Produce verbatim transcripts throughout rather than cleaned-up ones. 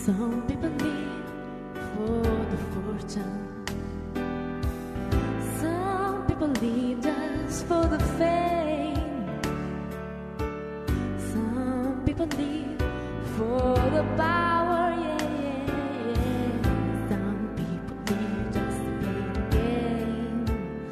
Some people live for the fortune. Some people live just for the fame. Some people live for the power, yeah, yeah, yeah. Some people live just to play the game.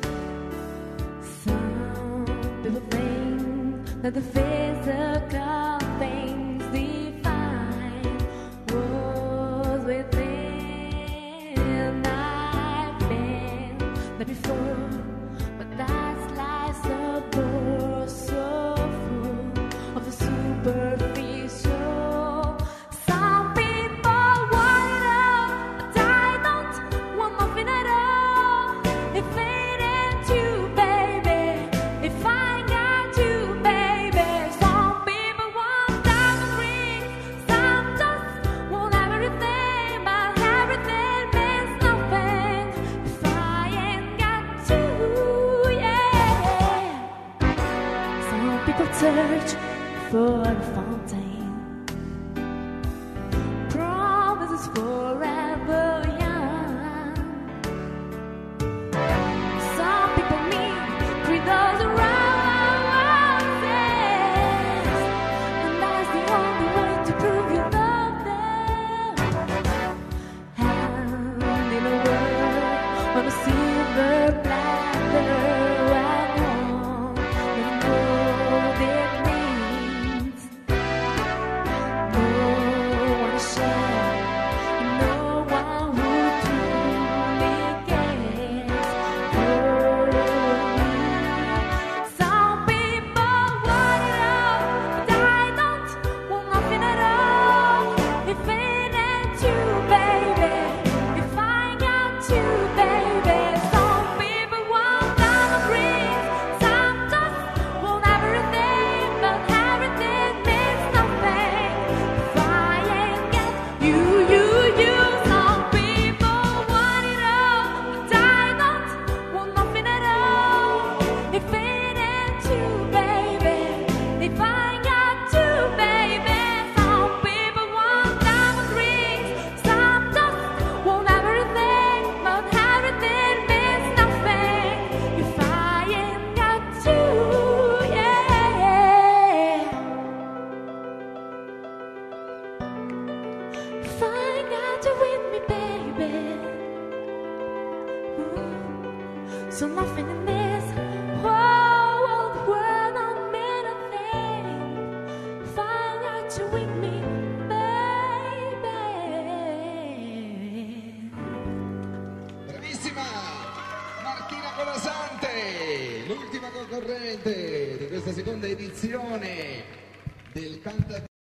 Some people think that the physical things define what's within. I've been there before, but that's life's a bore so full of the superficial. Some people want it all, but I don't want nothing at all. If it ain't you, baby, if I got you, baby. Some people want diamond rings, some just want everything, but everything means nothing if I ain't got you, yeah. Some people search for a fountain, promises forever young. Some people need three dozen roses, and that's the only way to prove you love them. And in a world on a silver platter, I want to know what it means. No one to share, no one who truly cares for me. Some people want it all, but I don't want nothing at all. If it ain't you, baby, if I got you, baby. Some people want diamond rings, some just want everything, but everything means nothing if I ain't got you, you, you. Some people want it all, but I don't want nothing at all. If it ain't you, baby, if I got you, baby. Some people want diamond rings, some just want everything, but everything means nothing if I ain't got you, yeah. If I got you with me, baby. Ooh. So nothing in this whole world don't mean a thing if I got you with me, baby. Bravissima Martina Colasante, l'ultima concorrente di questa seconda edizione del Canta